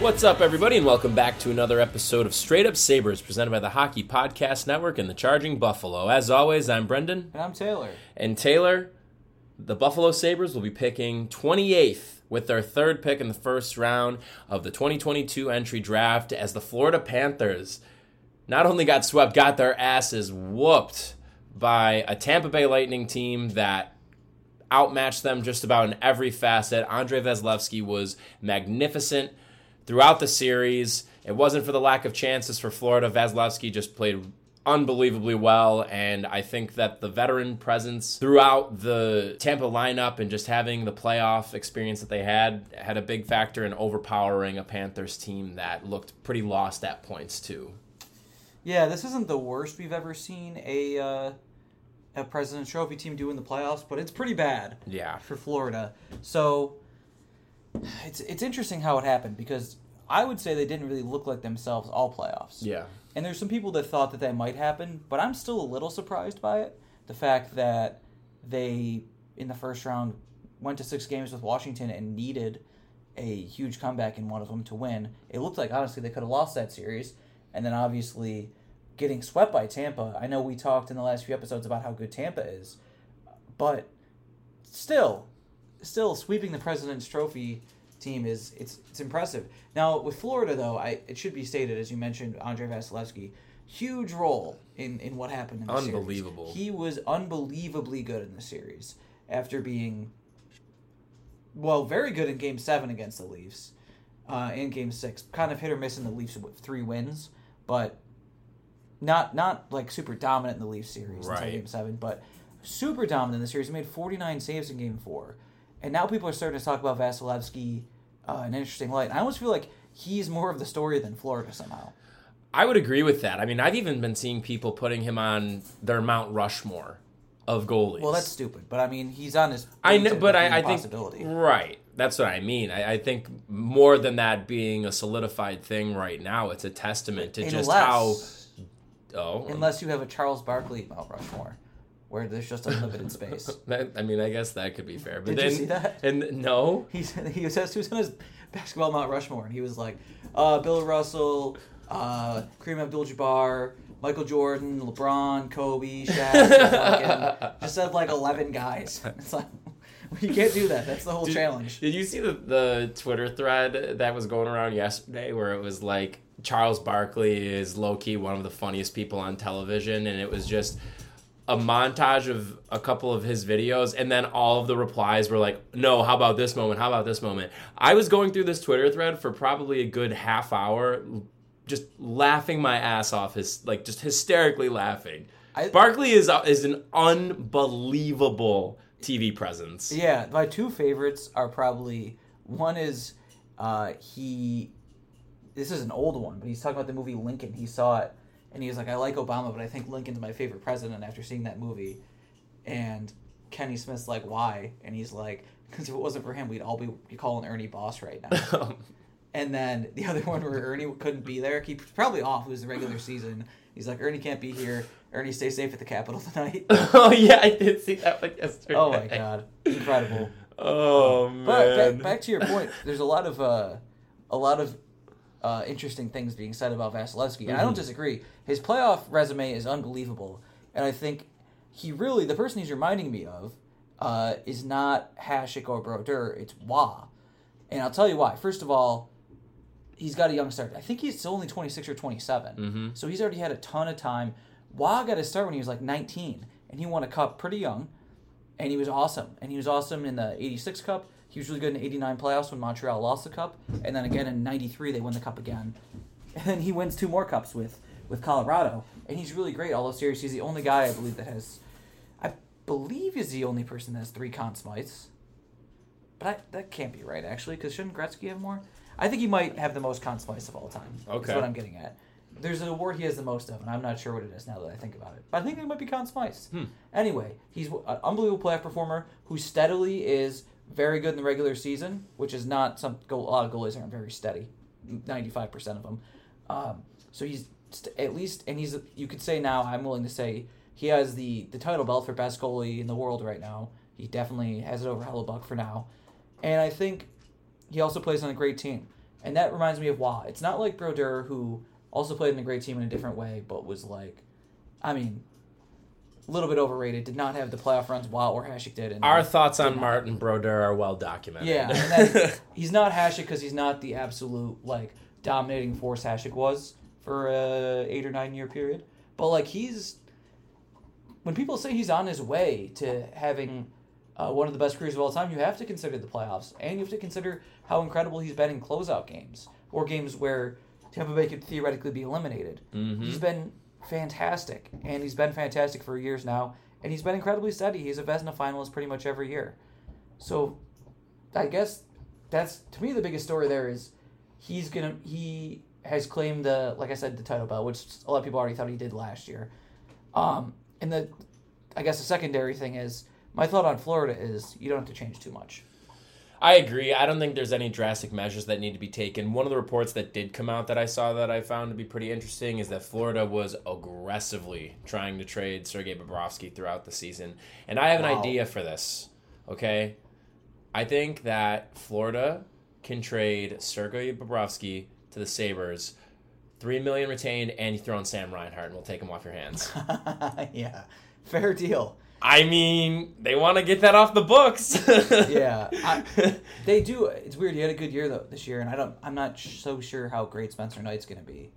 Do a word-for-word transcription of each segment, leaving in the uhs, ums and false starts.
What's up, everybody, and welcome back to another episode of Straight Up Sabres, presented by the Hockey Podcast Network and the Charging Buffalo. As always, I'm Brendan. And I'm Taylor. And Taylor, the Buffalo Sabres will be picking twenty-eighth with their third pick in the first round of the twenty twenty-two entry draft as the Florida Panthers not only got swept, got their asses whooped by a Tampa Bay Lightning team that outmatched them just about in every facet. Andrei Vasilevskiy was magnificent throughout the series. It wasn't for the lack of chances for Florida. Vasilevskiy just played unbelievably well, and I think that the veteran presence throughout the Tampa lineup and just having the playoff experience that they had had a big factor in overpowering a Panthers team that looked pretty lost at points too. Yeah, this isn't the worst we've ever seen a uh, a President's Trophy team do in the playoffs, but it's pretty bad. Yeah. For Florida. So it's it's interesting how it happened, because I would say they didn't really look like themselves all playoffs. Yeah. And there's some people that thought that that might happen, but I'm still a little surprised by it. The fact that they, in the first round, went to six games with Washington and needed a huge comeback in one of them to win. It looked like, honestly, they could have lost that series. And then, obviously, getting swept by Tampa. I know we talked in the last few episodes about how good Tampa is, but still, still sweeping the President's Trophy team is it's it's impressive. Now with Florida though, I it should be stated, as you mentioned, Andrei Vasilevskiy, huge role in, in what happened in the series. Unbelievable. He was unbelievably good in the series after being well very good in Game Seven against the Leafs, uh, in Game Six, kind of hit or miss in the Leafs with three wins, but not not like super dominant in the Leafs series right. until Game Seven, but super dominant in the series. He made forty-nine saves in Game Four. And now people are starting to talk about Vasilevskiy uh, in an interesting light. I almost feel like he's more of the story than Florida somehow. I would agree with that. I mean, I've even been seeing people putting him on their Mount Rushmore of goalies. Well, that's stupid. But, I mean, he's on his... I know, but I, I think... Right. That's what I mean. I, I think more than that being a solidified thing right now, it's a testament to unless, just how... Oh. Unless you have a Charles Barkley Mount Rushmore, where there's just unlimited space. That, I mean, I guess that could be fair. But Did then, you see that? And no, he he says who's on his basketball Mount Rushmore, and he was like, uh, Bill Russell, uh, Kareem Abdul-Jabbar, Michael Jordan, LeBron, Kobe, Shaq, fucking, just said like eleven guys. It's like, you can't do that. That's the whole did, challenge. Did you see the the Twitter thread that was going around yesterday, where it was like Charles Barkley is low key one of the funniest people on television, and it was just a montage of a couple of his videos, and then all of the replies were like, no, how about this moment? How about this moment? I was going through this Twitter thread for probably a good half hour, just laughing my ass off, his like just hysterically laughing. I, Barkley is is an unbelievable T V presence. Yeah, my two favorites are probably, one is uh, he, this is an old one, but he's talking about the movie Lincoln. He saw it. And he was like, I like Obama, but I think Lincoln's my favorite president after seeing that movie. And Kenny Smith's like, why? And he's like, because if it wasn't for him, we'd all be calling Ernie boss right now. And then the other one where Ernie couldn't be there, he was probably off. It was the regular season. He's like, Ernie can't be here. Ernie, stay safe at the Capitol tonight. Oh, yeah, I did see that one yesterday. Oh, my God. Incredible. Oh, man. But back, back to your point, there's a lot of, uh, a lot of, Uh, interesting things being said about Vasilevskiy, and mm-hmm. I don't disagree. His playoff resume is unbelievable, and I think he really, the person he's reminding me of, uh, is not Hasek or Brodeur, it's Wah. And I'll tell you why. First of all, he's got a young start. I think he's only twenty-six or twenty-seven, mm-hmm. so he's already had a ton of time. Wah got his start when he was like nineteen, and he won a cup pretty young, and he was awesome. And he was awesome in the eighty-six Cup. He was really good in eighty-nine playoffs when Montreal lost the cup. And then again in ninety-three, they won the cup again. And then he wins two more cups with, with Colorado. And he's really great all those series. He's the only guy, I believe, that has... I believe he's the only person that has three Conn Smythes. But I, that can't be right, actually, because shouldn't Gretzky have more? I think he might have the most Conn Smythes of all time. Okay. That's what I'm getting at. There's an award he has the most of, and I'm not sure what it is now that I think about it. But I think it might be Conn Smythes. Hmm. Anyway, he's an unbelievable playoff performer who steadily is... very good in the regular season, which is not some a lot of goalies aren't very steady, ninety-five percent of them. Um, so he's st- at least, and he's you could say now, I'm willing to say he has the, the title belt for best goalie in the world right now. He definitely has it over Hellebuck for now, and I think he also plays on a great team. And that reminds me of Waugh. It's not like Brodeur, who also played in a great team in a different way, but was like, I mean, a little bit overrated. Did not have the playoff runs Waugh or Hasek did. And Our thoughts on not. Martin Brodeur are well documented. Yeah, and then he's not Hasek because he's not the absolute like dominating force Hasek was for a eight or nine year period. But like he's, when people say he's on his way to having uh, one of the best careers of all time, you have to consider the playoffs, and you have to consider how incredible he's been in closeout games or games where Tampa Bay could theoretically be eliminated. Mm-hmm. He's been fantastic, and he's been fantastic for years now, and he's been incredibly steady. He's a Vezina finalist pretty much every year. So, I guess that's, to me, the biggest story there is he's gonna he has claimed the, like I said, the title belt, which a lot of people already thought he did last year. Um, and the, I guess the secondary thing is, my thought on Florida is you don't have to change too much. I agree. I don't think there's any drastic measures that need to be taken. One of the reports that did come out that I saw that I found to be pretty interesting is that Florida was aggressively trying to trade Sergei Bobrovsky throughout the season. And I have an Wow. idea for this, okay? I think that Florida can trade Sergei Bobrovsky to the Sabres, three million dollars retained, and you throw in Sam Reinhart, and we'll take him off your hands. Yeah, fair deal. I mean, they want to get that off the books. Yeah, I, they do. It's weird. He had a good year though this year, and I don't. I'm not sh- so sure how great Spencer Knight's going to be.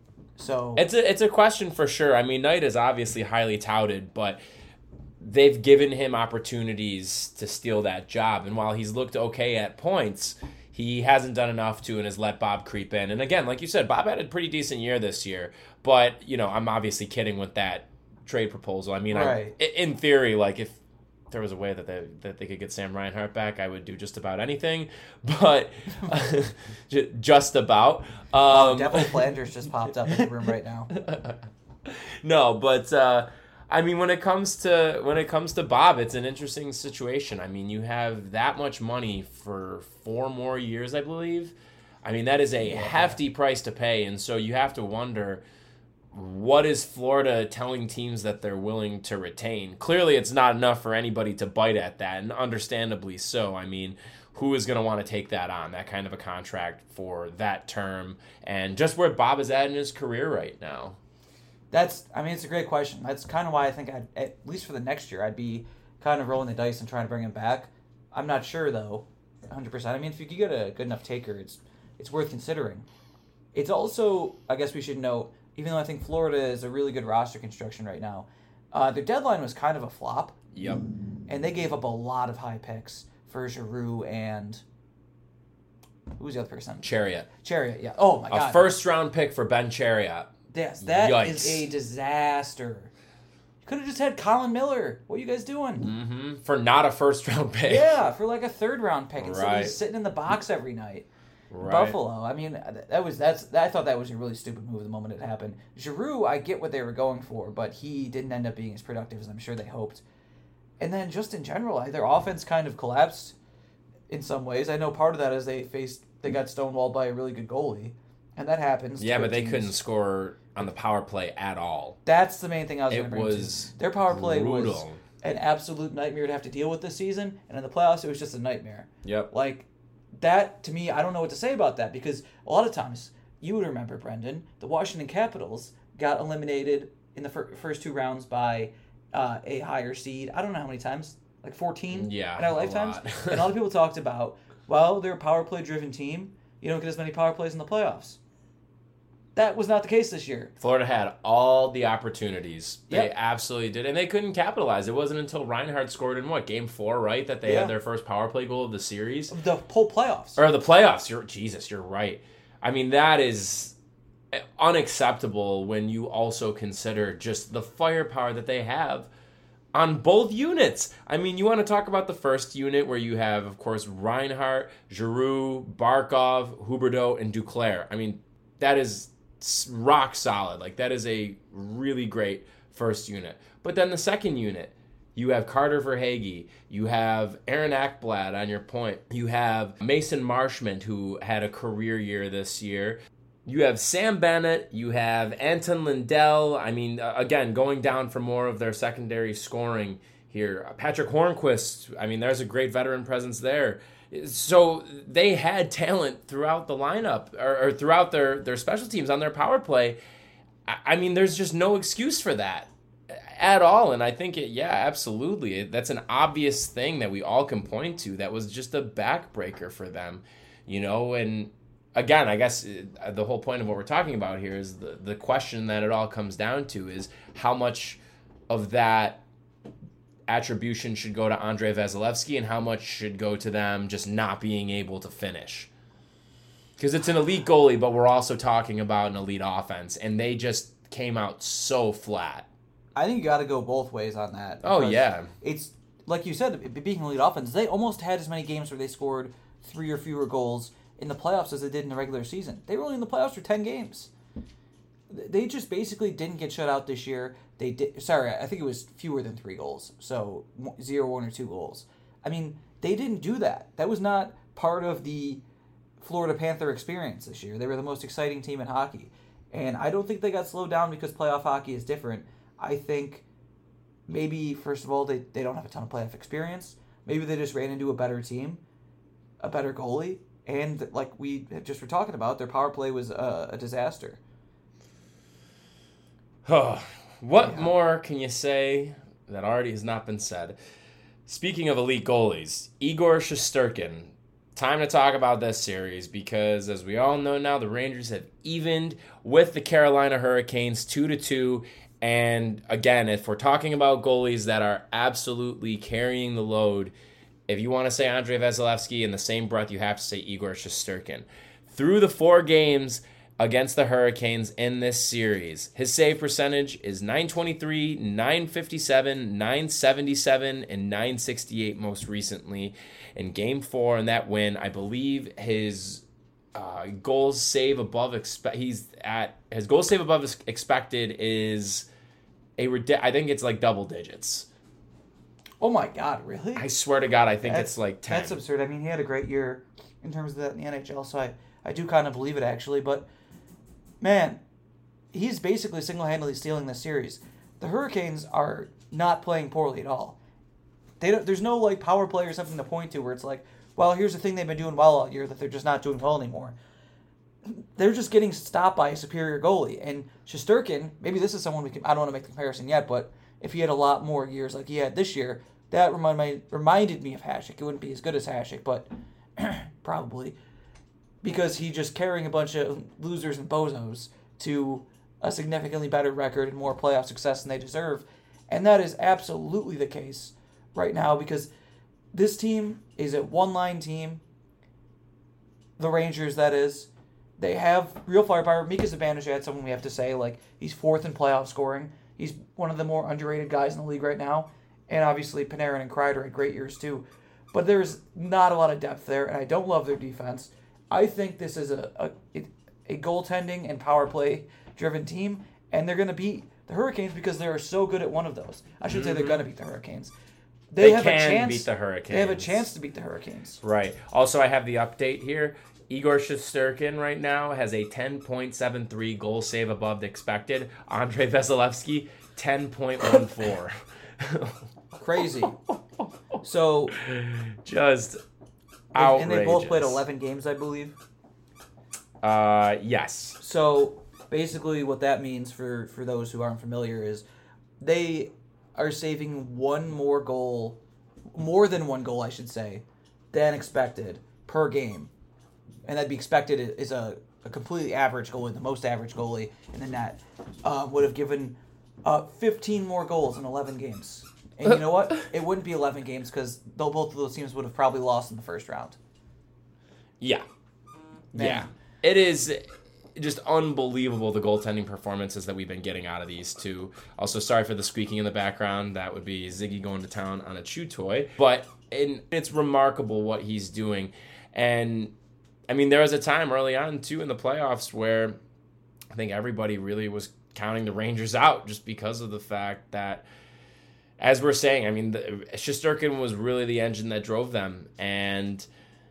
So It's a it's a question for sure. I mean, Knight is obviously highly touted, but they've given him opportunities to steal that job. And while he's looked okay at points, he hasn't done enough to and has let Bob creep in. And again, like you said, Bob had a pretty decent year this year. But, you know, I'm obviously kidding with that trade proposal. I mean, Right. I, in theory, like if there was a way that they that they could get Sam Reinhart back, I would do just about anything. But j- just about. Um, Devil Flanders just popped up in the room right now. No, but uh, I mean, when it comes to when it comes to Bob, it's an interesting situation. I mean, you have that much money for four more years, I believe. I mean, that is a Yeah. hefty price to pay, and so you have to wonder, what is Florida telling teams that they're willing to retain? Clearly, it's not enough for anybody to bite at that, and understandably so. I mean, who is going to want to take that on, that kind of a contract for that term, and just where Bob is at in his career right now? That's. I mean, it's a great question. That's kind of why I think I'd, at least for the next year, I'd be kind of rolling the dice and trying to bring him back. I'm not sure though, one hundred percent. I mean, if you could get a good enough taker, it's it's worth considering. It's also, I guess we should note, even though I think Florida is a really good roster construction right now, uh, their deadline was kind of a flop. Yep. And they gave up a lot of high picks for Giroux and who was the other person? Chariot. Chariot, yeah. Oh my god. A first round pick for Ben Chariot. Yes, that Yikes. is a disaster. You could have just had Colin Miller. What are you guys doing? Mm-hmm. For not a first round pick. Yeah, for like a third round pick instead Right. of just sitting in the box every night. Right. Buffalo. I mean, that was that's. I thought that was a really stupid move the moment it happened. Giroux, I get what they were going for, but he didn't end up being as productive as I'm sure they hoped. And then just in general, their offense kind of collapsed in some ways. I know part of that is they faced they got stonewalled by a really good goalie, and that happens. to Yeah, good but they teams. couldn't score on the power play at all. That's the main thing I was It going to bring was to. Their power play was brutal. an absolute nightmare to have to deal with this season, and in the playoffs, it was just a nightmare. Yep. Like, that, to me, I don't know what to say about that, because a lot of times, you would remember, Brendan, the Washington Capitals got eliminated in the fir- first two rounds by uh, a higher seed. I don't know how many times, like fourteen Yeah, in our a lifetimes. lot. And a lot of people talked about, well, they're a power play-driven team. You don't get as many power plays in the playoffs. That was not the case this year. Florida had all the opportunities. They Yep. absolutely did. And they couldn't capitalize. It wasn't until Reinhardt scored in, what, game four, right, that they Yeah. had their first power play goal of the series? The whole playoffs. Or the playoffs. You're, Jesus, you're right. I mean, that is unacceptable when you also consider just the firepower that they have on both units. I mean, you want to talk about the first unit where you have, of course, Reinhardt, Giroux, Barkov, Huberdeau, and Duclair. I mean, that is rock solid. Like, that is a really great first unit. But then the second unit, you have Carter Verhaeghe. You have Aaron Ekblad on your point. You have Mason Marshman, who had a career year this year. You have Sam Bennett. You have Anton Lindell. I mean, uh, again, going down for more of their secondary scoring here. Patrick Hornquist. I mean, there's a great veteran presence there. So they had talent throughout the lineup or, or throughout their, their special teams on their power play. I, I mean, there's just no excuse for that at all. And I think, it, yeah, absolutely. That's an obvious thing that we all can point to that was just a backbreaker for them, you know, and again, I guess the whole point of what we're talking about here is the, the question that it all comes down to is how much of that attribution should go to Andrei Vasilevsky and how much should go to them just not being able to finish. Because it's an elite goalie, but we're also talking about an elite offense, and they just came out so flat. I think you got to go both ways on that. Oh, yeah. It's, like you said, being an elite offense, they almost had as many games where they scored three or fewer goals in the playoffs as they did in the regular season. They were only in the playoffs for ten games. They just basically didn't get shut out this year. They did. Sorry, I think it was fewer than three goals. So zero, one, or two goals. I mean, they didn't do that. That was not part of the Florida Panther experience this year. They were the most exciting team in hockey. And I don't think they got slowed down because playoff hockey is different. I think maybe, first of all, they, they don't have a ton of playoff experience. Maybe they just ran into a better team, a better goalie. And like we just were talking about, their power play was a, a disaster. Oh, what yeah. more can you say that already has not been said? Speaking of elite goalies, Igor Shesterkin. Time to talk about this series because, as we all know now, the Rangers have evened with the Carolina Hurricanes two to two. And again, if we're talking about goalies that are absolutely carrying the load, if you want to say Andrei Vasilevsky in the same breath, you have to say Igor Shesterkin. Through the four games against the Hurricanes in this series, his save percentage is nine twenty-three, nine fifty-seven, nine seventy-seven, and nine sixty-eight most recently. In game four in that win, I believe his uh, goals save above expect he's at his goals save above expected is a I think it's like double digits. Oh my God, really? I swear to God, I think that's, it's like ten. That's absurd. I mean, he had a great year in terms of that in the N H L, so I, I do kind of believe it, actually. But, man, he's basically single-handedly stealing this series. The Hurricanes are not playing poorly at all. They don't, there's no, like, power play or something to point to where it's like, well, here's the thing they've been doing well all year that they're just not doing well anymore. They're just getting stopped by a superior goalie. And Shesterkin, maybe this is someone we can, I don't want to make the comparison yet, but if he had a lot more years like he had this year, that remind my, reminded me of Hasek. It wouldn't be as good as Hasek, but probably. Because he just carrying a bunch of losers and bozos to a significantly better record and more playoff success than they deserve. And that is absolutely the case right now because this team is a one-line team. The Rangers, that is. They have real firepower. Mika Zibanejad, someone we have to say, like, he's fourth in playoff scoring. He's one of the more underrated guys in the league right now. And obviously Panarin and Kreider had great years too. But there's not a lot of depth there, and I don't love their defense. I think this is a a, a goaltending and power play driven team, and they're going to beat the Hurricanes because they are so good at one of those. I should mm-hmm. say they're going to beat the Hurricanes. They, they have can a chance, beat the Hurricanes. They have a chance to beat the Hurricanes. Right. Also, I have the update here. Igor Shesterkin right now has a ten point seven three goal save above the expected. Andrei Vasilevsky, ten point one four. Crazy. So, just outrageous. And they both played eleven games, I believe. Uh, yes. So, basically what that means for, for those who aren't familiar is they are saving one more goal, more than one goal, I should say, than expected per game. And that'd be expected is a, a completely average goalie, the most average goalie in the net, uh, would have given uh, fifteen more goals in eleven games. And you know what? It wouldn't be eleven games because both of those teams would have probably lost in the first round. Yeah. Man. Yeah. It is just unbelievable, the goaltending performances that we've been getting out of these two. Also, sorry for the squeaking in the background. That would be Ziggy going to town on a chew toy. But in, it's remarkable what he's doing. And, I mean, there was a time early on, too, in the playoffs where I think everybody really was counting the Rangers out just because of the fact that, as we're saying, I mean, the, Shesterkin was really the engine that drove them. And,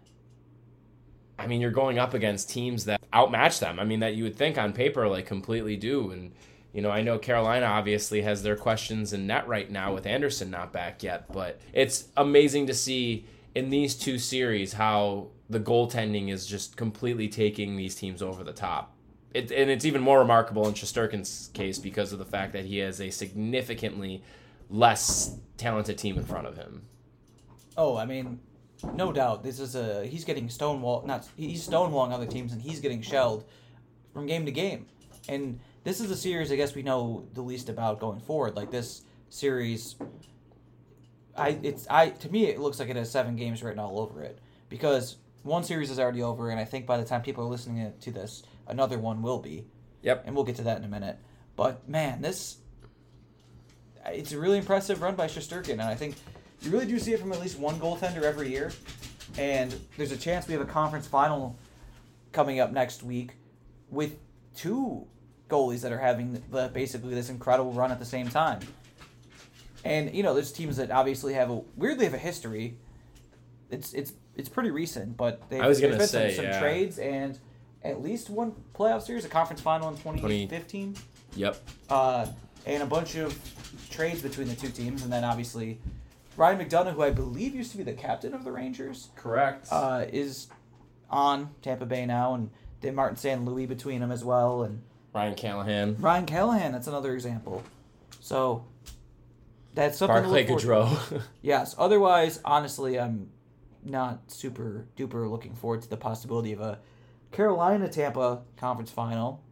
I mean, you're going up against teams that outmatch them. I mean, that you would think on paper, like, completely do. And, you know, I know Carolina obviously has their questions in net right now with Anderson not back yet. But it's amazing to see in these two series how the goaltending is just completely taking these teams over the top. It, and it's even more remarkable in Shesterkin's case because of the fact that he has a significantly less talented team in front of him. Oh, I mean, no doubt. This is a he's getting stonewall. Not he's stonewalling other teams, and he's getting shelled from game to game. And this is a series I guess we know the least about going forward. Like this series, I it's I to me it looks like it has seven games written all over it because one series is already over, and I think by the time people are listening to this, another one will be. Yep. And we'll get to that in a minute. But man, this it's a really impressive run by Shesterkin, and I think you really do see it from at least one goaltender every year. And there's a chance we have a conference final coming up next week with two goalies that are having the, basically this incredible run at the same time. And you know, there's teams that obviously have a weirdly have a history. It's it's it's pretty recent, but they've, I was there's gonna been say, some, some yeah. trades and at least one playoff series, a conference final in twenty fifteen. Yep. Uh, and a bunch of trades between the two teams, and then obviously Ryan McDonough, who I believe used to be the captain of the Rangers, Correct. uh, is on Tampa Bay now, and they have Martin Saint Louis between them as well, and Ryan Callahan. Ryan Callahan. That's another example. So that's something Barclay to look forward to. Gaudreau. Yes. Otherwise, honestly, I'm not super duper looking forward to the possibility of a Carolina Tampa conference final.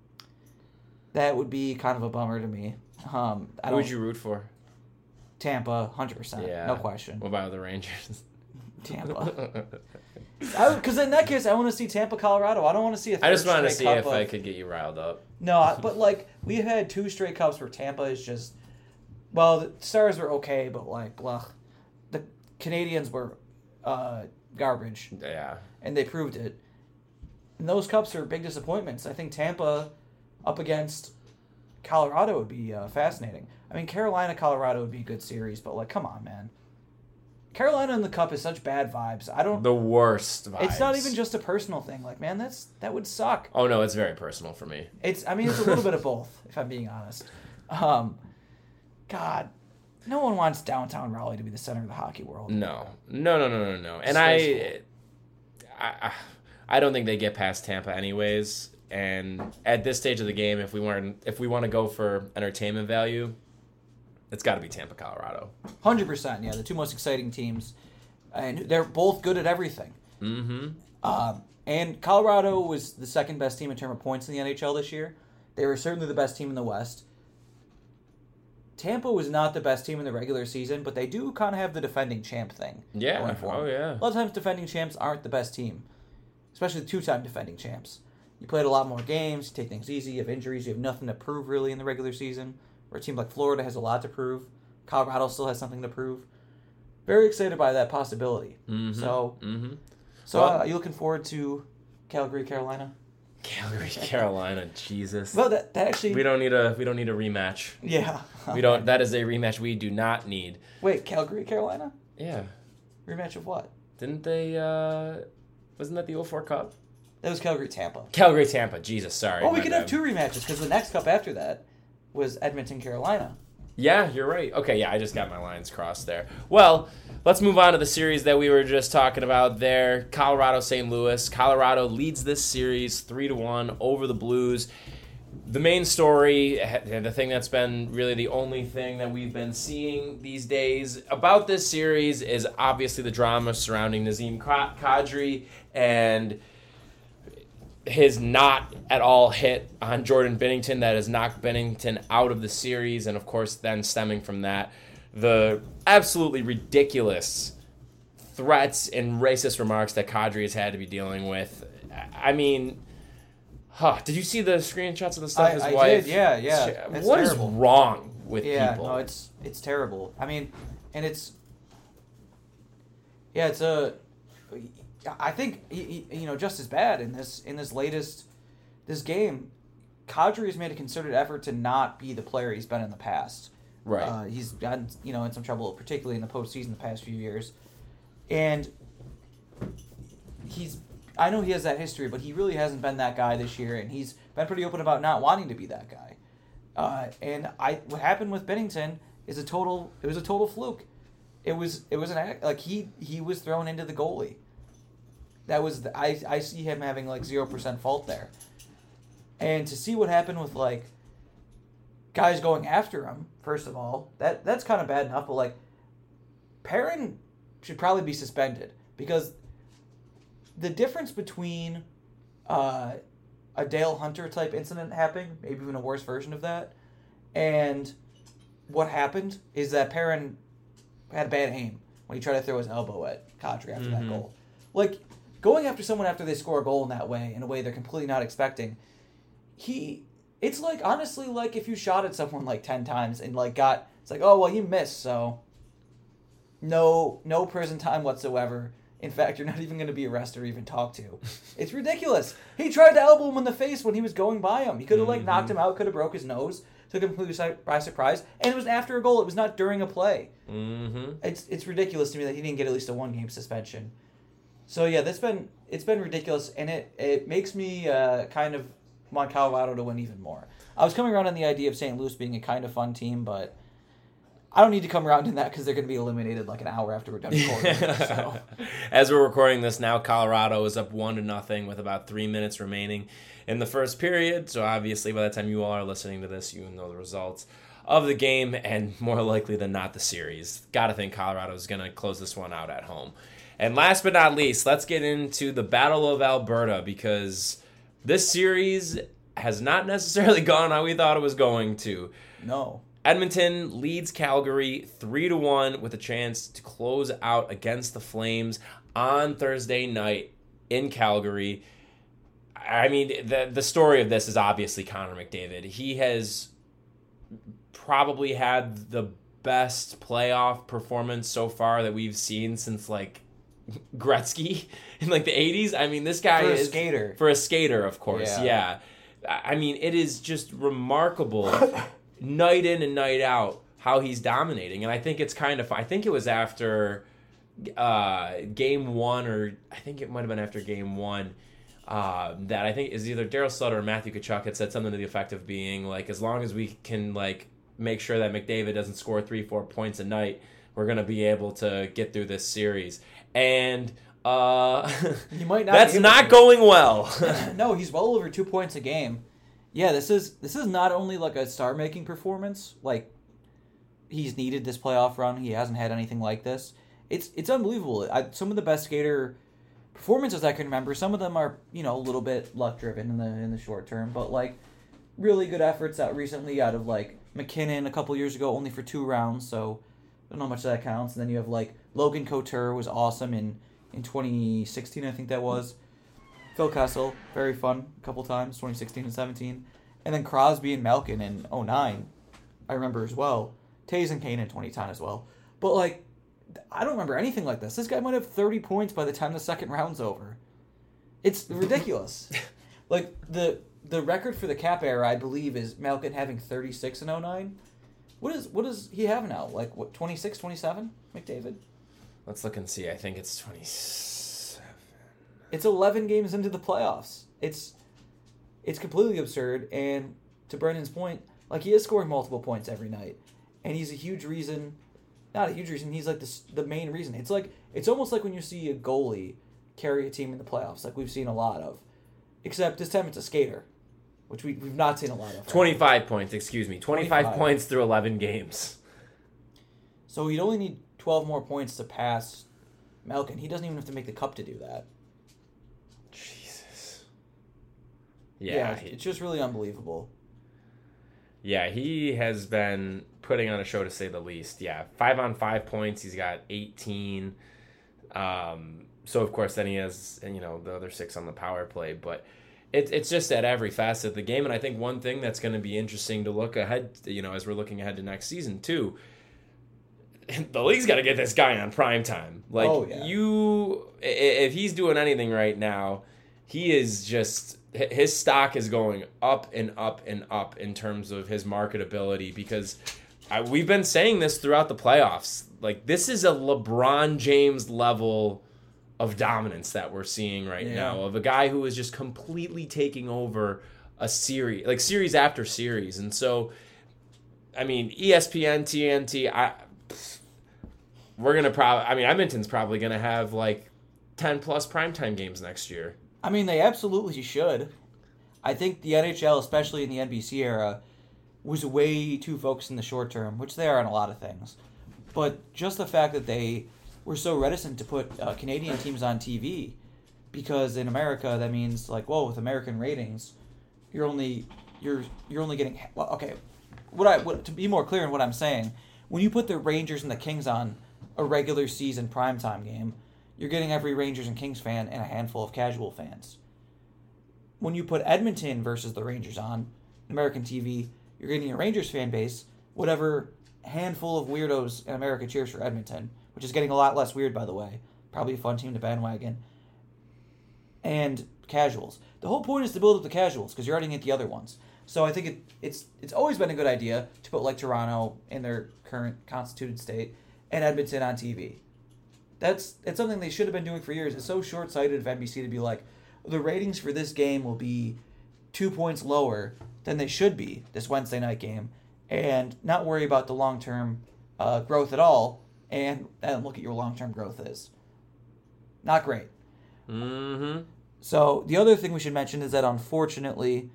That would be kind of a bummer to me. Um, I Who don't, would you root for? Tampa, one hundred percent. Yeah. No question. What about the Rangers? Tampa. Because in that case, I want to see Tampa, Colorado. I don't want to see a third I just wanted to straight see cup if of, I could get you riled up. No, but like, we've had two straight cups where Tampa is just... Well, the Stars were okay, but like, blah. The Canadians were uh, garbage. Yeah. And they proved it. And those cups are big disappointments. I think Tampa up against Colorado would be uh, fascinating. I mean, Carolina, Colorado would be a good series, but like, come on, man. Carolina in the cup is such bad vibes. I don't. The worst vibes. It's not even just a personal thing. Like, man, that's that would suck. Oh no, it's very personal for me. It's. I mean, it's a little bit of both, if I'm being honest. Um, God, no one wants downtown Raleigh to be the center of the hockey world. No, no, no, no, no, no. And I, I, I don't think they get past Tampa anyways. And at this stage of the game, if we weren't, if we want to go for entertainment value, it's got to be Tampa, Colorado. one hundred percent, yeah, the two most exciting teams. And they're both good at everything. Mm-hmm. Um, and Colorado was the second best team in terms of points in the N H L this year. They were certainly the best team in the West. Tampa was not the best team in the regular season, but they do kind of have the defending champ thing. Yeah. Going for them. Oh, yeah. A lot of times defending champs aren't the best team, especially the two-time defending champs. You played a lot more games, you take things easy, you have injuries, you have nothing to prove really in the regular season. Where a team like Florida has a lot to prove. Colorado still has something to prove. Very excited by that possibility. Mm-hmm. So, mm-hmm. so Well, uh, are you looking forward to Calgary, Carolina? Calgary, Carolina, Jesus. Well, that, that actually... We don't need a we don't need a rematch. Yeah. We don't. That is a rematch we do not need. Wait, Calgary, Carolina? Yeah. Rematch of what? Didn't they? uh Wasn't that the oh four Cup? That was Calgary, Tampa. Calgary, Tampa. Jesus, sorry. Oh, we my could bad. have two rematches because the next cup after that was Edmonton, Carolina. Yeah, you're right. Okay, yeah, I just got my lines crossed there. Well, let's move on to the series that we were just talking about there. Colorado, Saint Louis. Colorado leads this series three to one over the Blues. The main story, the thing that's been really the only thing that we've been seeing these days about this series is obviously the drama surrounding Nazem Kadri and his not at all hit on Jordan Binnington that has knocked Binnington out of the series, and of course then stemming from that, the absolutely ridiculous threats and racist remarks that Kadri has had to be dealing with. I mean, huh, did you see the screenshots of the stuff I, his I wife? did, yeah, yeah. It's What is terrible. wrong with Yeah, people? no, it's it's terrible. I mean, and it's yeah, it's a. I think you know just as bad in this in this latest this game. Kadri has made a concerted effort to not be the player he's been in the past. Right. Uh, he's gotten you know in some trouble, particularly in the postseason the past few years, and he's. I know he has that history, but he really hasn't been that guy this year, and he's been pretty open about not wanting to be that guy. Uh, and I, what happened with Binnington is a total. It was a total fluke. it was it was an act like he he was thrown into the goalie. That was the, I I see him having like zero percent fault there, and to see what happened with like guys going after him. First of all, that that's kind of bad enough, but like Perrin should probably be suspended because the difference between uh, a Dale Hunter type incident happening, maybe even a worse version of that, and what happened is that Perrin had a bad aim when he tried to throw his elbow at Kadri after mm-hmm. that goal. Like, going after someone after they score a goal in that way, in a way they're completely not expecting, he... It's like, honestly, like if you shot at someone like ten times and like got... It's like, oh, well, you missed, so... No, no prison time whatsoever. In fact, you're not even going to be arrested or even talked to. It's ridiculous. He tried to elbow him in the face when he was going by him. He could have like mm-hmm. knocked him out, could have broke his nose, took him completely by surprise, and it was after a goal. It was not during a play. Mm-hmm. It's it's ridiculous to me that he didn't get at least a one game suspension. So yeah, that's been it's been ridiculous, and it it makes me uh, kind of want Colorado to win even more. I was coming around on the idea of Saint Louis being a kind of fun team, but I don't need to come around in that because they're going to be eliminated like an hour after we're done recording. So. As we're recording this now, Colorado is up one to nothing with about three minutes remaining in the first period. So obviously, by the time you all are listening to this, you know the results of the game and more likely than not the series. Got to think Colorado is going to close this one out at home. And last but not least, let's get into the Battle of Alberta because this series has not necessarily gone how we thought it was going to. No. Edmonton leads Calgary three to one with a chance to close out against the Flames on Thursday night in Calgary. I mean, the the story of this is obviously Connor McDavid. He has probably had the best playoff performance so far that we've seen since, like, Gretzky in, like, the eighties. I mean, this guy is... For a is... skater. For a skater, of course, yeah. yeah. I mean, it is just remarkable... night in and night out, how he's dominating. And I think it's kind of, I think it was after uh, game one, or I think it might have been after game one, uh, that I think is either Daryl Sutter or Matthew Tkachuk had said something to the effect of being like, as long as we can like make sure that McDavid doesn't score three, four points a night, we're going to be able to get through this series. And uh, you might not that's not going well. No, he's well over two points a game. Yeah, this is this is not only like a star-making performance, like he's needed this playoff run. He hasn't had anything like this. It's it's unbelievable. I, some of the best skater performances I can remember. Some of them are, you know, a little bit luck-driven in the in the short term, but like really good efforts out recently out of like McKinnon a couple years ago, only for two rounds. So I don't know how much that counts. And then you have like Logan Couture was awesome in in twenty sixteen, I think that was. Phil Kessel, very fun, a couple times, twenty sixteen and seventeen. And then Crosby and Malkin in oh nine, I remember as well. Taves and Kane in twenty ten as well. But, like, I don't remember anything like this. This guy might have thirty points by the time the second round's over. It's ridiculous. Like, the the record for the Cap era, I believe, is Malkin having thirty-six in oh nine. What is what does he have now? Like, what, twenty-six, twenty-seven, McDavid? Let's look and see. I think it's twenty-seven. It's eleven games into the playoffs. It's it's completely absurd. And to Brendan's point, like he is scoring multiple points every night, and he's a huge reason. Not a huge reason. He's like the the main reason. It's like it's almost like when you see a goalie carry a team in the playoffs, like we've seen a lot of, except this time it's a skater, which we we've not seen a lot of. Twenty-five points. Excuse me. Twenty-five, twenty-five points through eleven games. So he'd only need twelve more points to pass Malkin. He doesn't even have to make the cup to do that. Jesus. Yeah, yeah he, it's just really unbelievable. Yeah, he has been putting on a show to say the least. Yeah, five on five points. He's got eighteen. Um, so of course then he has, you know, the other six on the power play. But it's it's just at every facet of the game. And I think one thing that's going to be interesting to look ahead, you know, as we're looking ahead to next season too. The league's got to get this guy on prime time. Like, oh, yeah. you, if he's doing anything right now, he is just, his stock is going up and up and up in terms of his marketability because I, we've been saying this throughout the playoffs. Like, this is a LeBron James level of dominance that we're seeing right yeah. now, of a guy who is just completely taking over a series, like series after series. And so, I mean, E S P N, T N T, I... we're gonna probably. I mean, Edmonton's probably gonna have like ten plus primetime games next year. I mean, they absolutely should. I think the N H L, especially in the N B C era, was way too focused in the short term, which they are on a lot of things. But just the fact that they were so reticent to put uh, Canadian teams on T V, because in America that means like, whoa, with American ratings, you're only you're you're only getting well, okay. What I what, to be more clear in what I'm saying, when you put the Rangers and the Kings on a regular season primetime game, you're getting every Rangers and Kings fan and a handful of casual fans. When you put Edmonton versus the Rangers on American T V, you're getting a Rangers fan base, whatever handful of weirdos in America cheers for Edmonton, which is getting a lot less weird, by the way. Probably a fun team to bandwagon. And casuals. The whole point is to build up the casuals, because you're already getting the other ones. So I think it, it's it's always been a good idea to put like Toronto in their current constituted state and Edmonton on T V. That's it's something they should have been doing for years. It's so short-sighted of N B C to be like, the ratings for this game will be two points lower than they should be this Wednesday night game, and not worry about the long-term uh, growth at all, and then look at your long-term growth is. Not great. Mm-hmm. So the other thing we should mention is that unfortunately,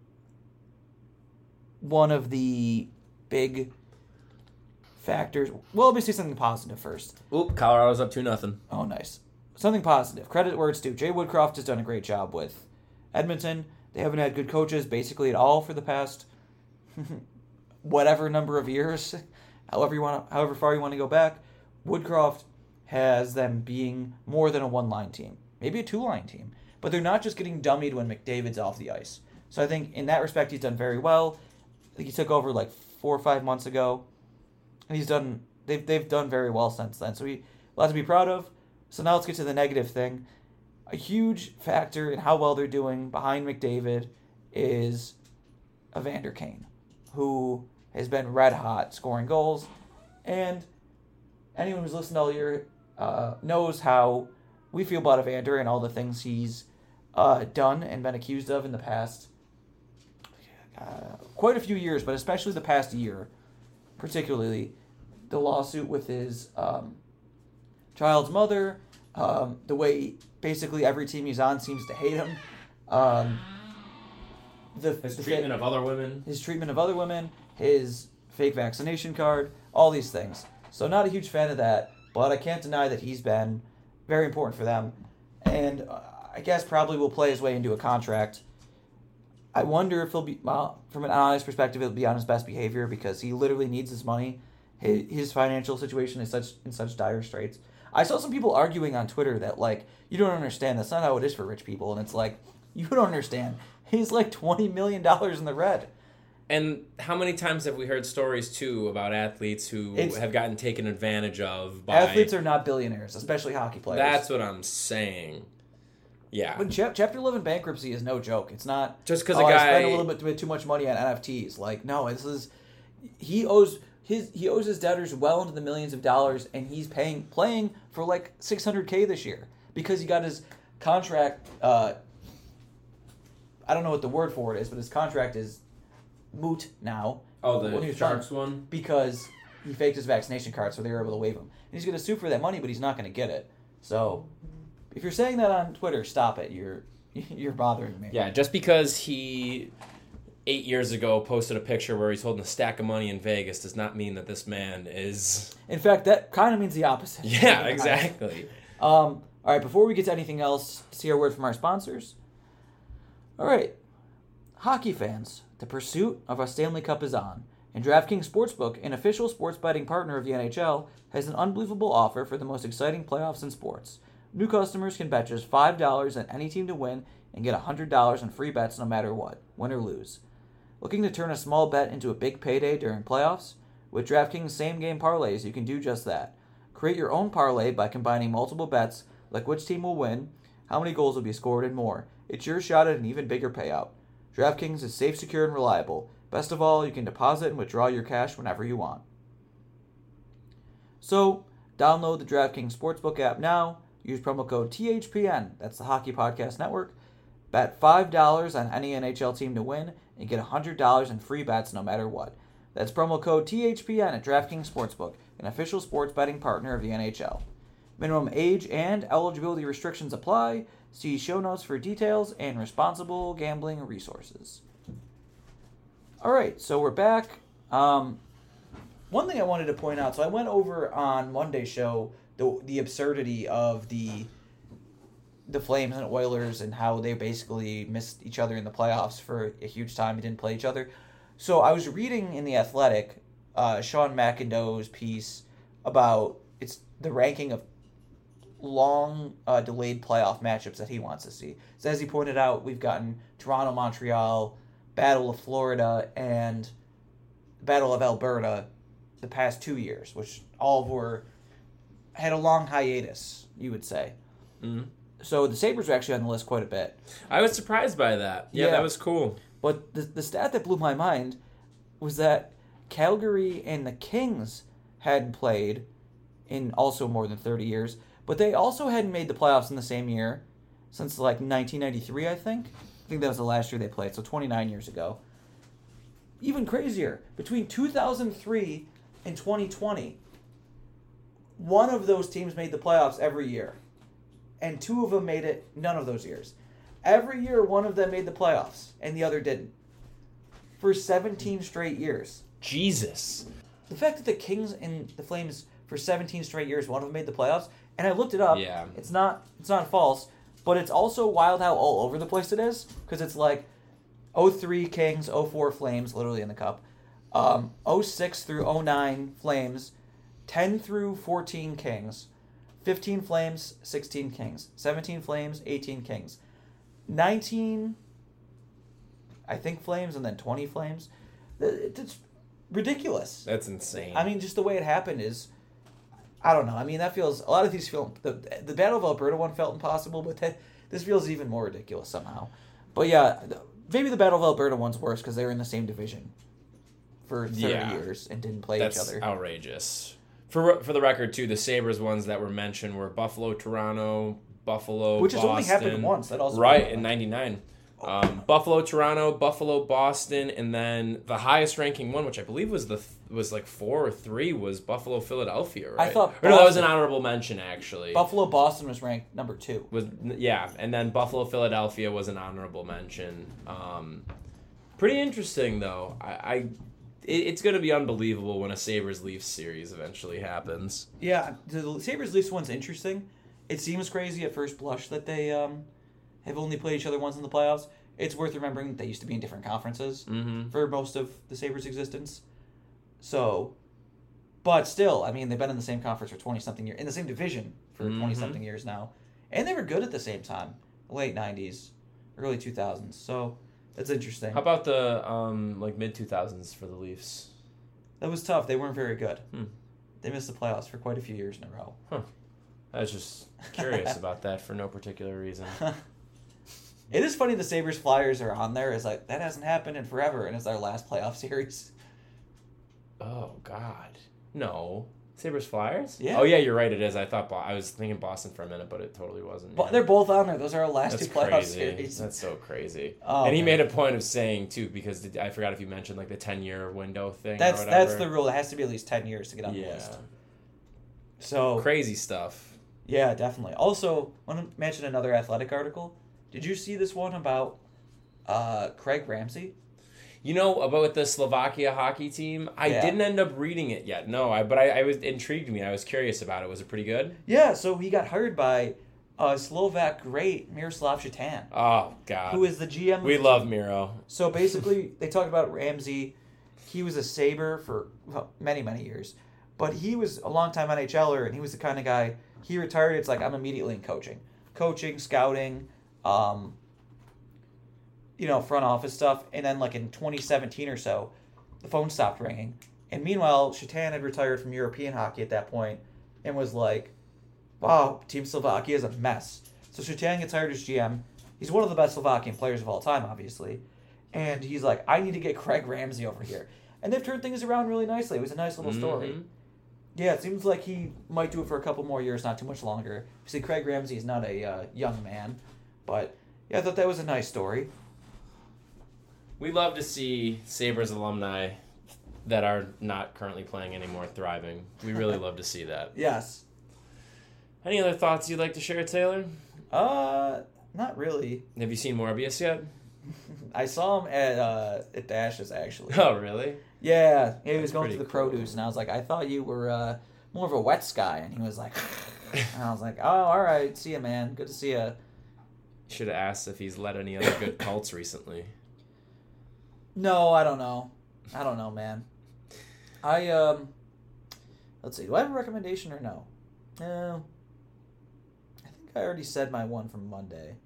one of the big factors. Well, let me say something positive first. Oop, Colorado's up two nothing. Oh, nice. Something positive. Credit where it's due. Jay Woodcroft has done a great job with Edmonton. They haven't had good coaches basically at all for the past whatever number of years, however you want, to, however far you want to go back. Woodcroft has them being more than a one-line team, maybe a two-line team, but they're not just getting dummied when McDavid's off the ice. So I think in that respect he's done very well. I think he took over like four or five months ago, and he's done. They've they've done very well since then. So he a lot to be proud of. So now let's get to the negative thing. A huge factor in how well they're doing behind McDavid is Evander Kane, who has been red hot scoring goals. And anyone who's listened all year uh, knows how we feel about Evander and all the things he's uh, done and been accused of in the past uh, quite a few years, but especially the past year, particularly the lawsuit with his um, child's mother, um, the way basically every team he's on seems to hate him. Um, the, his the treatment fa- of other women. His treatment of other women, his fake vaccination card, all these things. So not a huge fan of that, but I can't deny that he's been very important for them. And uh, I guess probably will play his way into a contract. I wonder if he'll be, well, from an honest perspective, it'll be on his best behavior because he literally needs his money. His, his financial situation is such in such dire straits. I saw some people arguing on Twitter that, like, you don't understand. That's not how it is for rich people. And it's like, you don't understand. He's like twenty million dollars in the red. And how many times have we heard stories, too, about athletes who It's, have gotten taken advantage of by... Athletes are not billionaires, especially hockey players. That's what I'm saying. Yeah. But Chapter eleven bankruptcy is no joke. It's not... Just because oh, a guy... I spent a little bit, bit too much money on N F Ts. Like, no, this is... He owes... His he owes his debtors well into the millions of dollars, and he's paying playing for like six hundred K this year because he got his contract. Uh, I don't know what the word for it is, but his contract is moot now. Oh, the when he was Sharks done, one? because he faked his vaccination card, so they were able to waive him. And he's going to sue for that money, but he's not going to get it. So, if you're saying that on Twitter, stop it. You're you're bothering me. Yeah, just because he eight years ago posted a picture where he's holding a stack of money in Vegas does not mean that this man is... In fact, that kind of means the opposite. Yeah, exactly. Um, all right, before we get to anything else, let's hear a word from our sponsors. All right. Hockey fans, the pursuit of a Stanley Cup is on, and DraftKings Sportsbook, an official sports betting partner of the N H L, has an unbelievable offer for the most exciting playoffs in sports. New customers can bet just five dollars on any team to win and get one hundred dollars in free bets no matter what, win or lose. Looking to turn a small bet into a big payday during playoffs? With DraftKings same-game parlays, you can do just that. Create your own parlay by combining multiple bets, like which team will win, how many goals will be scored, and more. It's your shot at an even bigger payout. DraftKings is safe, secure, and reliable. Best of all, you can deposit and withdraw your cash whenever you want. So, download the DraftKings Sportsbook app now. Use promo code T H P N, that's the Hockey Podcast Network. Bet five dollars on any N H L team to win and get one hundred dollars in free bets no matter what. That's promo code T H P N at DraftKings Sportsbook, an official sports betting partner of the N H L. Minimum age and eligibility restrictions apply. See show notes for details and responsible gambling resources. All right, so we're back. Um, one thing I wanted to point out, so I went over on Monday's show the the absurdity of the the Flames and Oilers and how they basically missed each other in the playoffs for a huge time and didn't play each other. So I was reading in The Athletic, uh, Sean McIndoe's piece about it's the ranking of long uh, delayed playoff matchups that he wants to see. So as he pointed out, we've gotten Toronto, Montreal, Battle of Florida, and Battle of Alberta the past two years, which all were had a long hiatus, you would say. Mm-hmm. So the Sabres are actually on the list quite a bit. I was surprised by that. Yeah, Yeah. that was cool. But the the stat that blew my mind was that Calgary and the Kings hadn't played in also more than thirty years, but they also hadn't made the playoffs in the same year since like nineteen ninety-three, I think. I think that was the last year they played, so twenty-nine years ago. Even crazier, between two thousand three and twenty twenty, one of those teams made the playoffs every year, and two of them made it none of those years. Every year, one of them made the playoffs, and the other didn't. For seventeen straight years. Jesus. The fact that the Kings and the Flames, for seventeen straight years, one of them made the playoffs, and I looked it up. Yeah. It's not it's not false, but it's also wild how all over the place it is, because it's like oh three Kings, oh four Flames, literally in the cup, um, oh six through oh nine Flames, ten through fourteen Kings, fifteen Flames, sixteen Kings, seventeen Flames, eighteen Kings, nineteen, I think, Flames, and then twenty Flames. It's ridiculous. That's insane. I mean, just the way it happened is, I don't know. I mean, that feels, a lot of these feel, the, the Battle of Alberta one felt impossible, but that, this feels even more ridiculous somehow. But yeah, maybe the Battle of Alberta one's worse because they were in the same division for thirty Yeah. years and didn't play That's each other. outrageous. For for the record, too, the Sabres ones that were mentioned were Buffalo, Toronto, Buffalo, Which has Boston. only happened once. That also right, in ninety-nine. Um, Buffalo, Toronto, Buffalo, Boston, and then the highest ranking one, which I believe was the was like four or three, was Buffalo, Philadelphia, right? I thought Or no, that was an Boston- honorable mention, actually. Buffalo, Boston was ranked number two. Was yeah, and then Buffalo, Philadelphia was an honorable mention. Um, pretty interesting, though. I, I it, it's going to be unbelievable when a Sabres Leafs series eventually happens. Yeah, the Sabres Leafs one's interesting. It seems crazy at first blush that they um, have only played each other once in the playoffs. It's worth remembering that they used to be in different conferences Mm-hmm. for most of the Sabres' existence. So, but still, I mean, they've been in the same conference for twenty-something years, in the same division for Mhm. twenty-something years now. And they were good at the same time, late nineties, early two thousands. So, that's interesting. How about the um, like mid two thousands for the Leafs? That was tough. They weren't very good. Hmm. They missed the playoffs for quite a few years in a row. I was just curious about that for no particular reason. It is funny the Sabres Flyers are on there. It's like, that hasn't happened in forever, and it's our last playoff series. Oh God, no. Sabres Flyers? Yeah. Oh yeah, you're right. It is. I thought Bo- I was thinking Boston for a minute, but it totally wasn't. But yeah. they're both on there. Those are our last That's two playoff crazy. series. That's so crazy. Oh, and he man. made a point of saying too, because did, I forgot if you mentioned like the ten year window thing. That's or that's whatever. the rule. It has to be at least ten years to get on the yeah. list. So Crazy stuff. yeah, definitely. Also, want to mention another athletic article. Did you see this one about uh, Craig Ramsey? You know about the Slovakia hockey team? I Yeah. didn't end up reading it yet. No, I but I, I was intrigued me. I was curious about it. Was it pretty good? Yeah, so he got hired by uh, Slovak great Miroslav Shatan, Oh God, who is the G M. of we the love team. Miro. So basically, they talked about Ramsey. He was a Sabre for well, many, many years. But he was a long-time NHLer, and he was the kind of guy, he retired, it's like, I'm immediately in coaching. Coaching, scouting, um, you know, front office stuff. And then, like, in twenty seventeen or so, the phone stopped ringing. And meanwhile, Shatan had retired from European hockey at that point and was like, wow, Team Slovakia is a mess. So Shatan gets hired as G M. He's one of the best Slovakian players of all time, obviously. And he's like, I need to get Craig Ramsey over here. And they've turned things around really nicely. It was a nice little story. Mhm. Yeah, it seems like he might do it for a couple more years, not too much longer. See, Craig Ramsey is not a uh, young man. But, yeah, I thought that was a nice story. We love to see Sabres alumni that are not currently playing anymore thriving. We really love to see that. Yes. Any other thoughts you'd like to share, Taylor? Uh, not really. Have you seen Morbius yet? I saw him at uh at Dash's actually. Oh, really? Yeah, he was That's going pretty through the cool. produce, and I was like, I thought you were uh, more of a wet guy, and he was like, and I was like, oh, all right, see ya, man, good to see ya. Should have asked if he's led any other good cults recently. No, I don't know. I don't know, man. I um, let's see. Do I have a recommendation or no? No. I think I already said my one from Monday.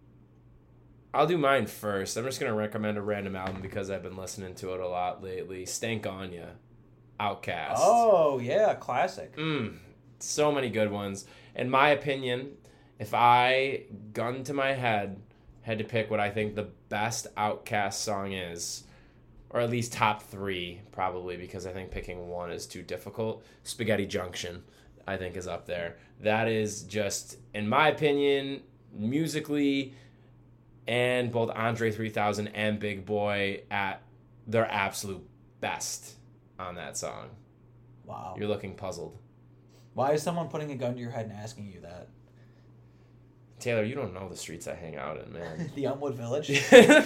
I'll do mine first. I'm just going to recommend a random album because I've been listening to it a lot lately. Stank On Ya, Outkast. Oh, yeah, classic. Mm, so many good ones. In my opinion, if I, gun to my head, had to pick what I think the best Outkast song is, or at least top three, probably, because I think picking one is too difficult, Spaghetti Junction, I think, is up there. That is just, in my opinion, musically, and both Andre three thousand and Big Boy at their absolute best on that song. Wow. You're looking puzzled. Why is someone putting a gun to your head and asking you that? Taylor, you don't know the streets I hang out in, man. The Elmwood Village?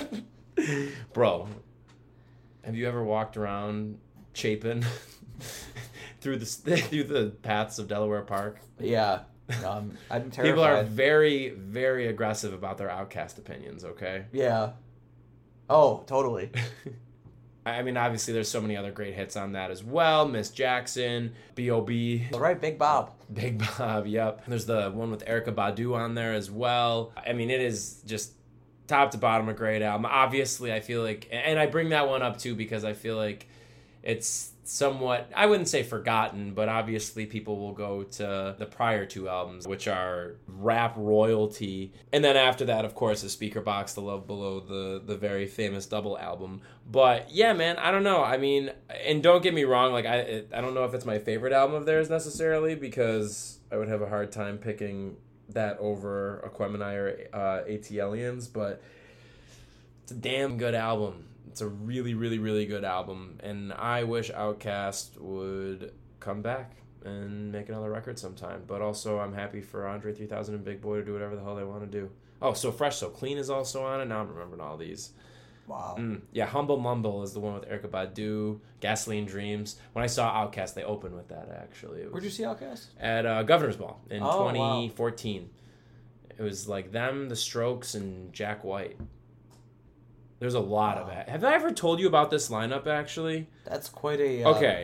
Bro, have you ever walked around Chapin through the through the paths of Delaware Park? Yeah. Um, I'm terrified. People are very, very aggressive about their Outkast opinions, okay? Yeah. Oh, totally. I mean, obviously, there's so many other great hits on that as well. Miss Jackson, B O B All right, Big Bob. Big Bob, yep. There's the one with Erykah Badu on there as well. I mean, it is just top to bottom a great album. Obviously, I feel like, and I bring that one up too because I feel like it's somewhat, I wouldn't say forgotten, but obviously people will go to the prior two albums, which are Rap Royalty. And then after that, of course, is Speaker Box, The Love Below, the, the very famous double album. But yeah, man, I don't know. I mean, and don't get me wrong, like, I I don't know if it's my favorite album of theirs necessarily, because I would have a hard time picking that over Aquemini or uh, ATLiens, but it's a damn good album. It's a really, really, really good album, and I wish Outkast would come back and make another record sometime. But also, I'm happy for Andre three thousand and Big Boy to do whatever the hell they want to do. Oh, So Fresh, So Clean is also on it. Now I'm remembering all these. Wow. Mm, yeah, Humble Mumble is the one with Erykah Badu, Gasoline Dreams. When I saw Outkast, they opened with that, actually. It was Where'd you see Outkast? At uh, Governor's Ball in Oh, twenty fourteen. Wow. It was like them, The Strokes, and Jack White. There's a lot wow. of it. Have I ever told you about this lineup, actually? That's quite a... Uh... Okay.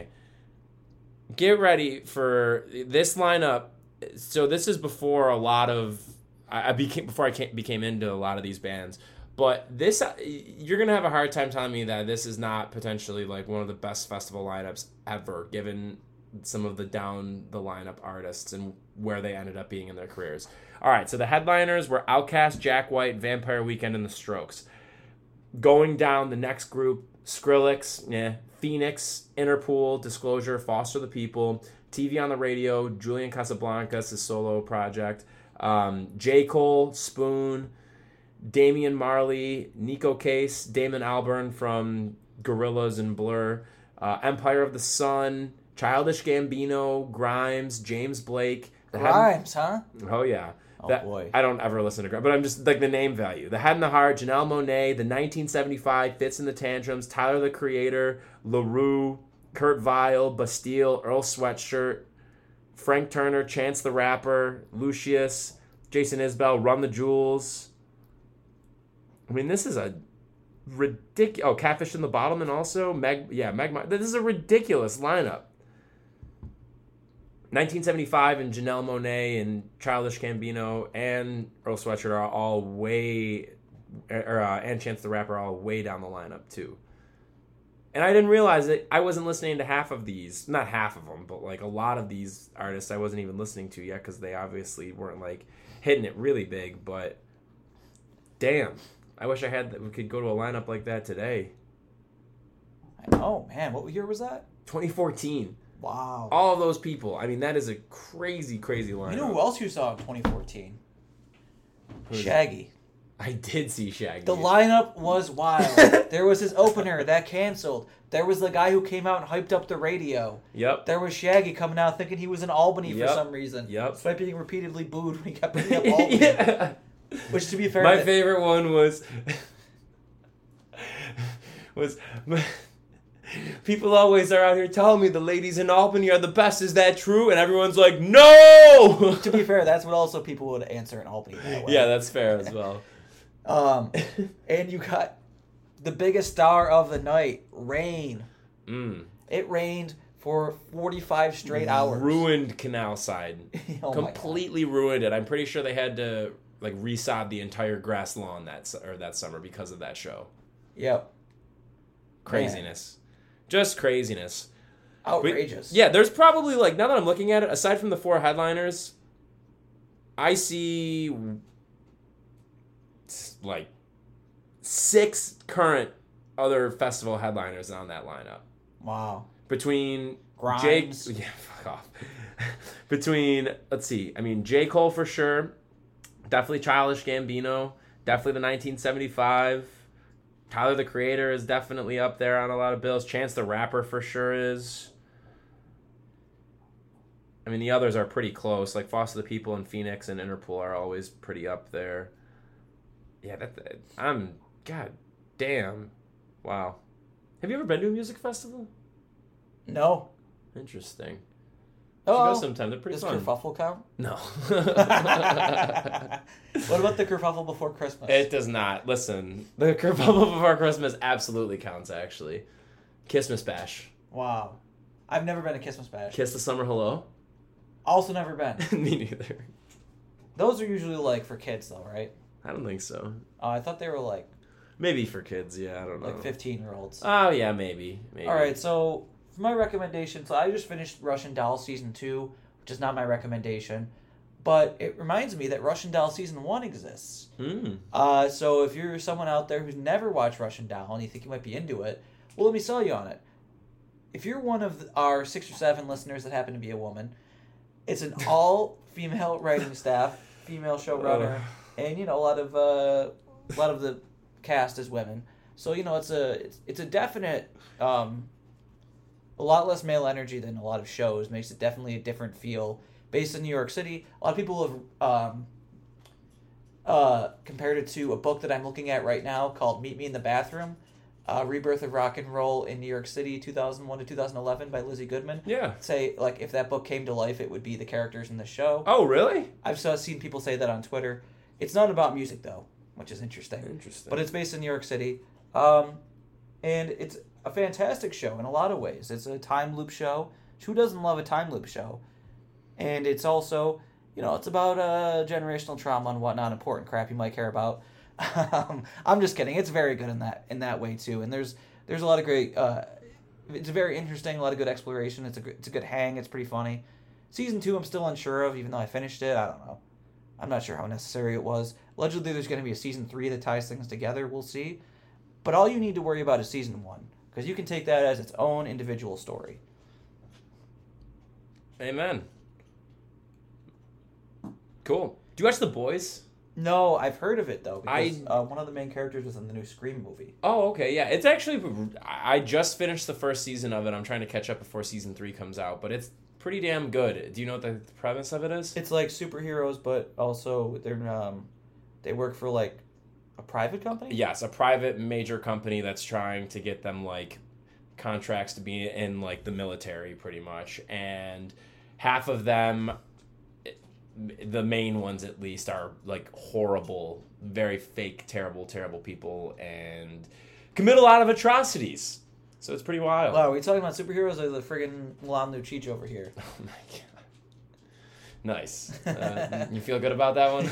Get ready for this lineup. So this is before a lot of... I became before I came, became into a lot of these bands. But this... You're going to have a hard time telling me that this is not potentially like one of the best festival lineups ever, given some of the down-the-lineup artists and where they ended up being in their careers. All right, so the headliners were Outkast, Jack White, Vampire Weekend, and The Strokes. Going down the next group, Skrillex, yeah, Phoenix, Interpol, Disclosure, Foster the People, T V on the Radio, Julian Casablancas, his solo project, um, J. Cole, Spoon, Damian Marley, Nico Case, Damon Albarn from Gorillaz and Blur, uh, Empire of the Sun, Childish Gambino, Grimes, James Blake. Grimes, huh? Oh, yeah. Oh, that, boy. I don't ever listen to Grimes, but I'm just, like, the name value. The Head and the Heart, Janelle Monáe, the nineteen seventy-five, Fits in the Tantrums, Tyler, the Creator, LaRue, Kurt Vile, Bastille, Earl Sweatshirt, Frank Turner, Chance the Rapper, Lucius, Jason Isbell, Run the Jewels. I mean, this is a ridiculous... Oh, Catfish in the Bottlemen also? Meg, yeah, Meg... This is a ridiculous lineup. nineteen seventy-five and Janelle Monáe and Childish Gambino and Earl Sweatshirt are all way... Or, uh, and Chance the Rapper are all way down the lineup, too. And I didn't realize it. I wasn't listening to half of these. Not half of them, but like a lot of these artists I wasn't even listening to yet because they obviously weren't like hitting it really big. But damn, I wish I had that. We could go to a lineup like that today. Oh man, what year was that? twenty fourteen. Wow. All of those people. I mean, that is a crazy, crazy lineup. You know who else you saw in twenty fourteen? Who's Shaggy. I did see Shaggy. The lineup was wild. There was his opener that canceled. There was the guy who came out and hyped up the radio. Yep. There was Shaggy coming out thinking he was in Albany Yep. for some reason. Yep. Despite being repeatedly booed when he kept bringing up Albany. Yeah. Which, to be fair... My that- favorite one was... was... People always are out here telling me the ladies in Albany are the best. Is that true? And everyone's like, no! To be fair, that's what also people would answer in Albany that way. Yeah, that's fair as well. Um, and you got the biggest star of the night, rain. Mm. It rained for forty-five straight hours. Ruined Canal Side. Oh my Completely ruined it. I'm pretty sure they had to like resod the entire grass lawn that su- or that summer because of that show. Yep. Craziness. Just craziness. Outrageous. But, yeah, there's probably like, now that I'm looking at it, aside from the four headliners, I see like six current other festival headliners on that lineup. Wow. Between Grimes. Jake, yeah, fuck off. Between, let's see, I mean, J. Cole for sure, definitely Childish Gambino, definitely the nineteen seventy-five. Tyler, the Creator, is definitely up there on a lot of bills. Chance the Rapper for sure is. I mean, the others are pretty close. Like Foster the People and Phoenix and Interpol are always pretty up there. Yeah, that, that I'm, god damn. Wow. Have you ever been to a music festival? No. Interesting. Oh, You should go sometime. They're pretty does fun. kerfuffle count? No. What about the kerfuffle before Christmas? It does not. Listen, the kerfuffle before Christmas absolutely counts, actually. Kissmas Bash. Wow. I've never been to Christmas Bash. Kiss the Summer Hello? Also never been. Me neither. Those are usually like for kids though, right? I don't think so. Oh, I thought they were like Maybe for kids, yeah, I don't know. like fifteen year olds. Oh, yeah, maybe. maybe. All right, so for my recommendation, so I just finished Russian Doll season two, which is not my recommendation, but it reminds me that Russian Doll season one exists. Hmm. Uh, so if you're someone out there who's never watched Russian Doll and you think you might be into it, well, let me sell you on it. If you're one of our six or seven listeners that happen to be a woman, it's an all-female writing staff, female showrunner, and you know a lot of uh, a lot of the cast is women. So you know it's a it's, it's a definite um, a lot less male energy than a lot of shows. Makes it definitely a different feel. Based in New York City, a lot of people have um, uh, compared it to a book that I'm looking at right now called Meet Me in the Bathroom. Uh, Rebirth of Rock and Roll in New York City, two thousand one to two thousand eleven by Lizzie Goodman. Yeah. Say, like, if that book came to life, it would be the characters in the show. Oh, really? I've saw, seen people say that on Twitter. It's not about music, though, which is interesting. Interesting. But it's based in New York City. Um, and it's a fantastic show in a lot of ways. It's a time loop show. Who doesn't love a time loop show? And it's also, you know, it's about uh, generational trauma and whatnot, important crap you might care about. Um, I'm just kidding. It's very good in that in that way too, and there's there's a lot of great. Uh, it's very interesting. A lot of good exploration. It's a gr- it's a good hang. It's pretty funny. Season two, I'm still unsure of, even though I finished it. I don't know. I'm not sure how necessary it was. Allegedly, there's going to be a season three that ties things together. We'll see. But all you need to worry about is season one, because you can take that as its own individual story. Amen. Cool. Do you watch The Boys? No, I've heard of it though, because I- uh, one of the main characters was in the new Scream movie. Oh, okay, yeah. It's actually, I just finished the first season of it. I'm trying to catch up before season three comes out, but it's pretty damn good. Do you know what the premise of it is? It's like superheroes, but also they're um, they work for like a private company. Yes, a private major company that's trying to get them like contracts to be in like the military pretty much, and half of them, the main ones at least, are like horrible, very fake, terrible, terrible people and commit a lot of atrocities. So it's pretty wild. Wow, are we talking about superheroes or the friggin' Lam Lucic over here? Oh my god. Nice. Uh, you feel good about that one?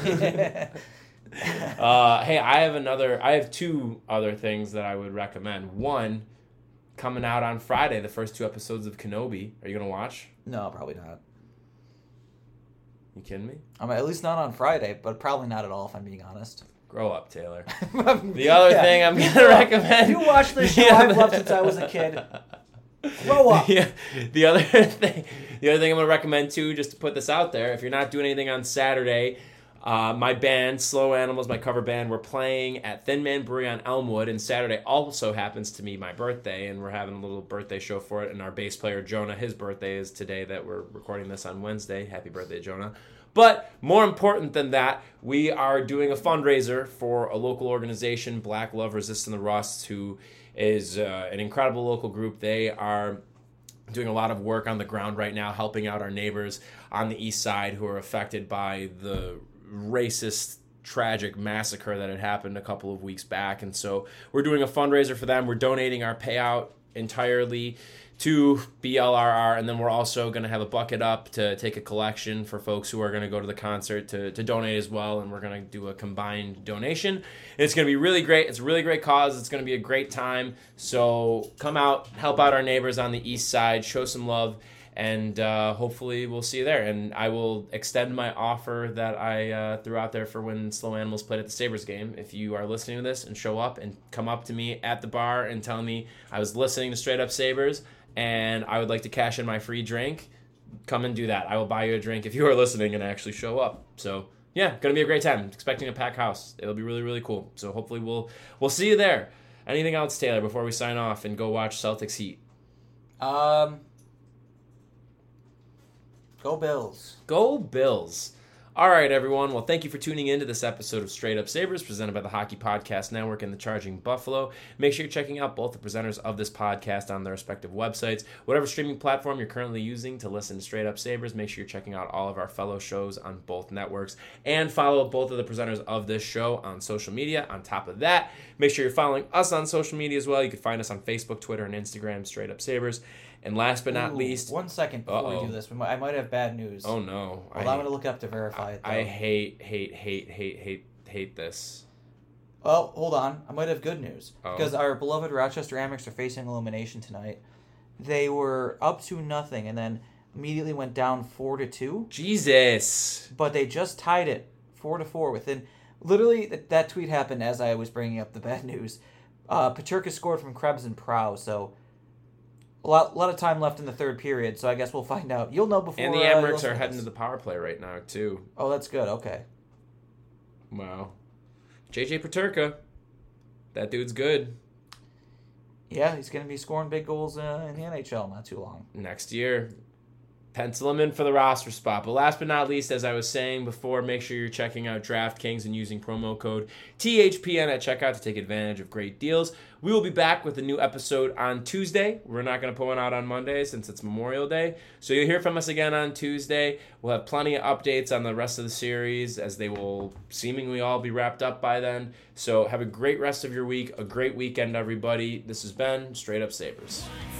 uh, hey, I have another, I have two other things that I would recommend. One, coming out on Friday, the first two episodes of Kenobi. Are you going to watch? No, probably not. You kidding me? I mean, at least not on Friday, but probably not at all, if I'm being honest. Grow up, Taylor. The other Yeah. thing I'm going to recommend. You watch the show the I've other- loved since I was a kid. Grow up. Yeah, the other thing, the other thing I'm going to recommend too, just to put this out there, if you're not doing anything on Saturday, Uh, my band, Slow Animals, my cover band, we're playing at Thin Man Brewery on Elmwood, and Saturday also happens to be my birthday, and we're having a little birthday show for it, and our bass player, Jonah, his birthday is today that we're recording this on Wednesday. Happy birthday, Jonah. But more important than that, we are doing a fundraiser for a local organization, Black Love Resisting the Rust, who is uh, an incredible local group. They are doing a lot of work on the ground right now, helping out our neighbors on the east side who are affected by the racist, tragic massacre that had happened a couple of weeks back. And so we're doing a fundraiser for them. We're donating our payout entirely to B L R R, and then we're also going to have a bucket up to take a collection for folks who are going to go to the concert to, to donate as well, and we're going to do a combined donation. It's going to be really great. It's a really great cause. It's going to be a great time. So come out, help out our neighbors on the east side, show some love, and uh, hopefully we'll see you there. And I will extend my offer that I uh, threw out there for when Slow Animals played at the Sabres game. If you are listening to this and show up and come up to me at the bar and tell me I was listening to Straight Up Sabres and I would like to cash in my free drink, come and do that. I will buy you a drink if you are listening and actually show up. So yeah, gonna be a great time. Expecting a packed house. It'll be really, really cool. So hopefully we'll we'll see you there. Anything else, Taylor, before we sign off and go watch Celtics Heat? Um, go Bills. Go Bills. All right, everyone. Well, thank you for tuning in to this episode of Straight Up Sabres, presented by the Hockey Podcast Network and the Charging Buffalo. Make sure you're checking out both the presenters of this podcast on their respective websites. Whatever streaming platform you're currently using to listen to Straight Up Sabres, make sure you're checking out all of our fellow shows on both networks. And follow both of the presenters of this show on social media. On top of that, make sure you're following us on social media as well. You can find us on Facebook, Twitter, and Instagram, Straight Up Sabres. And last but not Ooh, least... One second before Uh-oh. we do this. We might, I might have bad news. Oh, no. Well, I'm going to look up to verify it, though. I hate, hate, hate, hate, hate, hate this. Well, hold on. I might have good news. Oh. Because our beloved Rochester Amex are facing elimination tonight. They were up to nothing and then immediately went down four to two. Jesus. But they just tied it four to four within... Literally, that, that tweet happened as I was bringing up the bad news. Uh, Paterka scored from Krebs and Prow, so... A lot, lot of time left in the third period, so I guess we'll find out. You'll know before. And the uh, Amerks you'll- are heading to the power play right now, too. Oh, that's good. Okay. Wow. J J Paterka. That dude's good. Yeah, he's going to be scoring big goals uh, in the N H L not too long. Next year. Pencil him in for the roster spot. But last but not least, as I was saying before, make sure you're checking out DraftKings and using promo code T H P N at checkout to take advantage of great deals. We will be back with a new episode on Tuesday. We're not going to put one out on Monday since it's Memorial Day. So you'll hear from us again on Tuesday. We'll have plenty of updates on the rest of the series as they will seemingly all be wrapped up by then. So have a great rest of your week, a great weekend, everybody. This has been Straight Up Sabres.